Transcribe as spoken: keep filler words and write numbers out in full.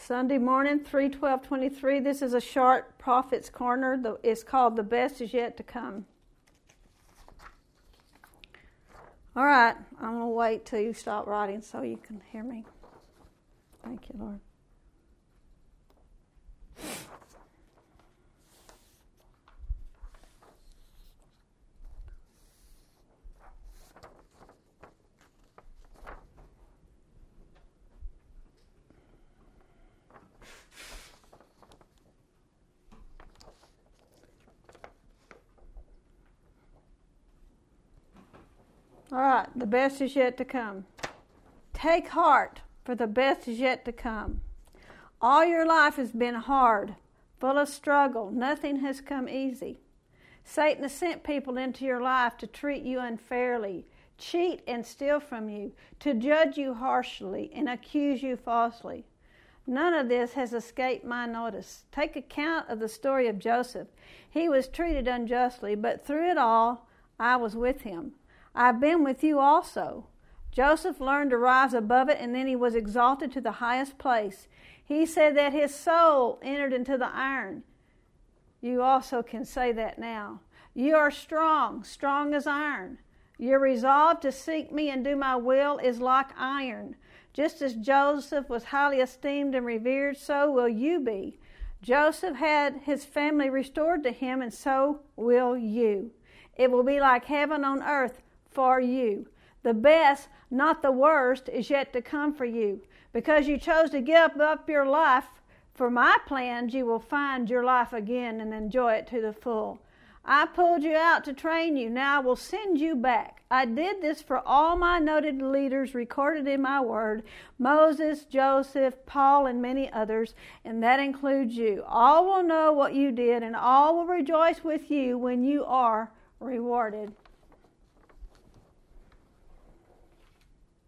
Sunday morning, three twelve twenty-three. This is a short Prophet's Corner. It's called The Best Is Yet to Come. All right, I'm going to wait till you stop writing so you can hear me. Thank you, Lord. All right, the best is yet to come. Take heart, for the best is yet to come. All your life has been hard, full of struggle. Nothing has come easy. Satan has sent people into your life to treat you unfairly, cheat and steal from you, to judge you harshly and accuse you falsely. None of this has escaped my notice. Take account of the story of Joseph. He was treated unjustly, but through it all, I was with him. I've been with you also. Joseph learned to rise above it, and then he was exalted to the highest place. He said that his soul entered into the iron. You also can say that now. You are strong, strong as iron. Your resolve to seek me and do my will is like iron. Just as Joseph was highly esteemed and revered, so will you be. Joseph had his family restored to him, and so will you. It will be like heaven on earth for you. The best, not the worst, is yet to come for you. Because you chose to give up your life for my plans, you will find your life again and enjoy it to the full. I pulled you out to train you. Now I will send you back. I did this for all my noted leaders recorded in my word, Moses, Joseph, Paul, and many others, and that includes you. All will know what you did, and all will rejoice with you when you are rewarded.